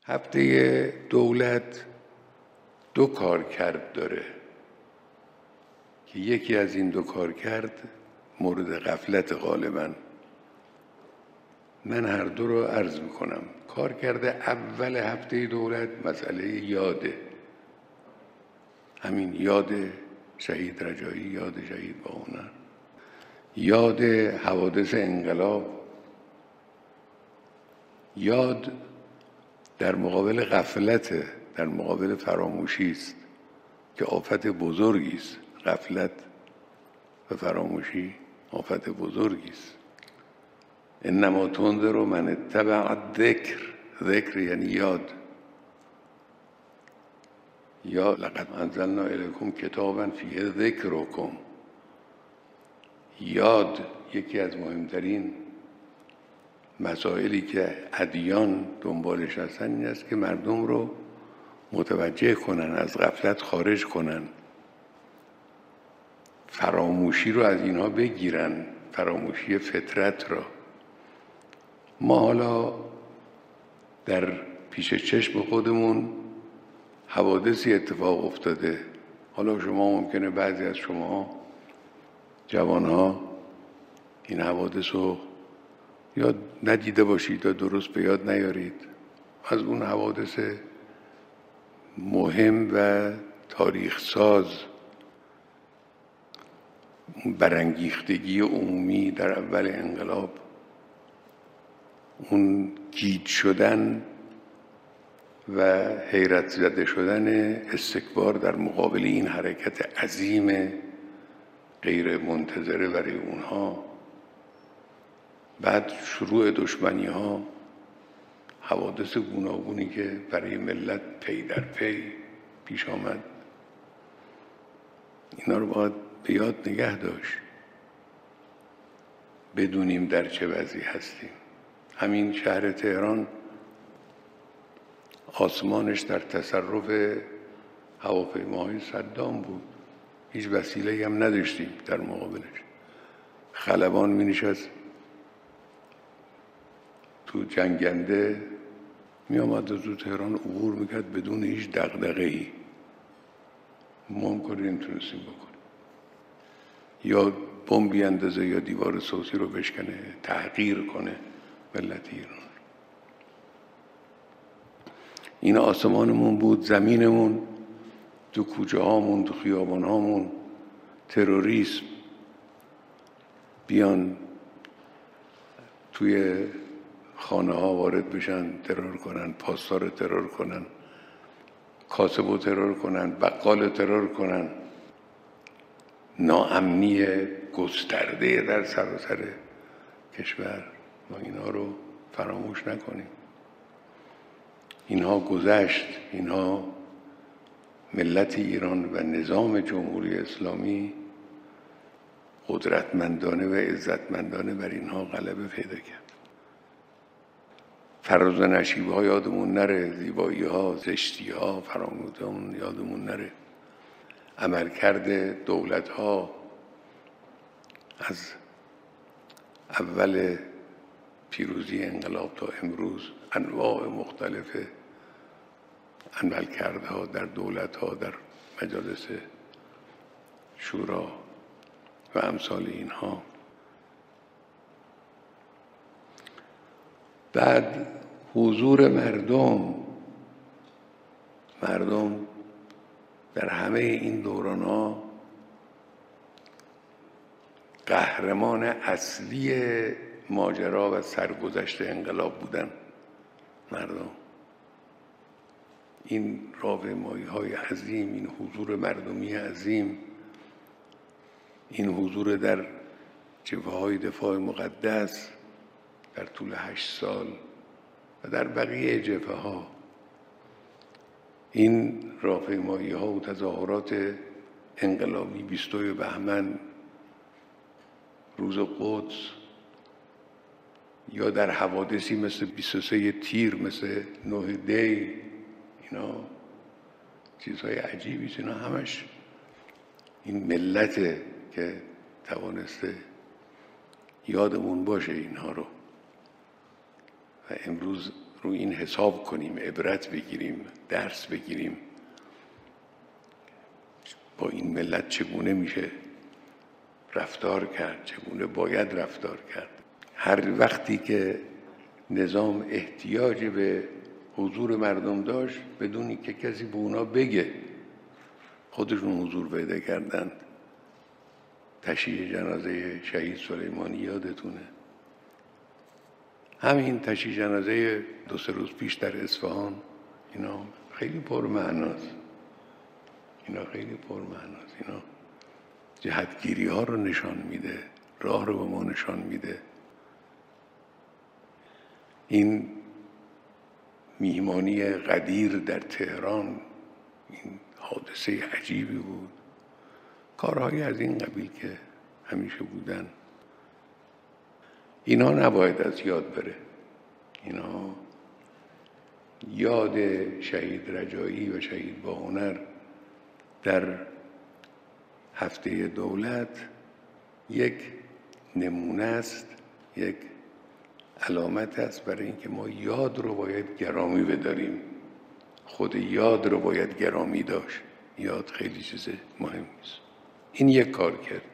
هفته دولت دو کارکرد داره که یکی از این دو کارکرد مورد غفلت غالباً. من هر دو رو عرض میکنم. کارکرد اول هفته دولت مسئله یاده، همین یاد شهید رجایی، یاد شهید باهنر، یاد حوادث انقلاب، یاد در مقابل غفلت، در مقابل فراموشی است که آفت بزرگی است. غفلت و فراموشی آفت بزرگی است. انما تنذر من اتبع الذکر، ذکر یعنی یاد. یا لقد انزلنا الیکم کتابا فیه ذکرکم. یاد یکی از مهمترین مسائلی که ادیان دنبالش هستن این است که مردم رو متوجه کنن، از غفلت خارج کنن، فراموشی رو از اینها بگیرن، فراموشی فطرت را. ما حالا در پیش چشم خودمون حوادثی اتفاق افتاده. حالا شما ممکنه بعضی از شما جوانها این حوادث رو یا ندیده باشید یا درست به یاد نیارید. از اون حوادث مهم و تاریخ ساز، برانگیختگی عمومی در اول انقلاب، اون گیج شدن و حیرت زده شدن استکبار در مقابل این حرکت عظیم غیر منتظره برای اونها، بعد شروع دشمنی ها، حوادث گوناگونی که برای ملت پی در پی پیش آمد، اینا رو باید به یاد نگه داشت، بدونیم در چه وضعی هستیم. همین شهر تهران آسمانش در تصرف هواپیماهای صدام بود، هیچ وسیله‌ای هم نداشتیم در مقابلش. خلبان می نشست تو جنگنده، می آمد و تو تهران عبور میکرد بدون هیچ دغدغه‌ای. ما هم کاری نمیتونستیم بکنیم، یا بمب بیاندازه یا دیوار صوتی رو بشکنه، تحقیر کنه ملت ایران. این آسمانمون بود، زمینمون، تو کوچه هامون، تو خیابان هامون تروریسم بیان توی خانه ها وارد بشن، ترور کنن، پاسدار ترور کنن، کاسب و ترور کنن، بقال ترور کنن. ناامنی گسترده در سراسر کشور. ما اینا رو فراموش نکنیم. اینها گذشت. اینها ملت ایران و نظام جمهوری اسلامی قدرتمندانه و عزتمندانه بر اینها غلبه پیدا کرد. فراز و نشیب‌ها یادمون نره، زیبایی‌ها، زشتی‌ها، فراموشی‌ها یادمون نره. عملکرد دولت‌ها از اول پیروزی انقلاب تا امروز، انواع مختلف عملکردها در دولت‌ها، در مجالس شورا و امثال اینها. بعد حضور مردم در همه این دوران‌ها قهرمان اصلی ماجرا و سرگذشت انقلاب بودن. مردم، این راهپیمایی‌های عظیم، این حضور مردمی عظیم، این حضور در جبهه‌های دفاع مقدس در طول 8 سال و در بقیه جبهه‌ها، این راهپیمایی‌ها و تظاهرات انقلابی 22 بهمن، روز قدس، یا در حوادثی مثل 23 تیر، مثل 9 دی، اینا چیزهای عجیبی است. اینا همش این ملته که توانسته یادمون باشه اینها رو. و امروز رو این حساب کنیم، عبرت بگیریم، درس بگیریم با این ملت چگونه میشه رفتار کرد، چگونه باید رفتار کرد. هر وقتی که نظام احتیاج به حضور مردم داشت بدون که کسی به اونا بگه خودشون حضور پیدا کردند. تشییع جنازه شهید سلیمانی یادتونه، همین تشییع جنازه 2-3 روز پیش در اصفهان، اینا خیلی پرمعناست، اینا جهتگیری ها رو نشان میده، راه رو به ما نشان میده. این میهمانی قدیر در تهران این حادثه عجیبی بود. کارهایی از این قبیل که همیشه بودن اینا نباید از یاد بره. اینا یاد شهید رجایی و شهید باهنر در هفته دولت یک نمونه است، یک علامت است برای اینکه ما یاد رو باید گرامی بداریم. خود یاد رو باید گرامی داشت. یاد خیلی چیز مهمی است. این یک کار کرد.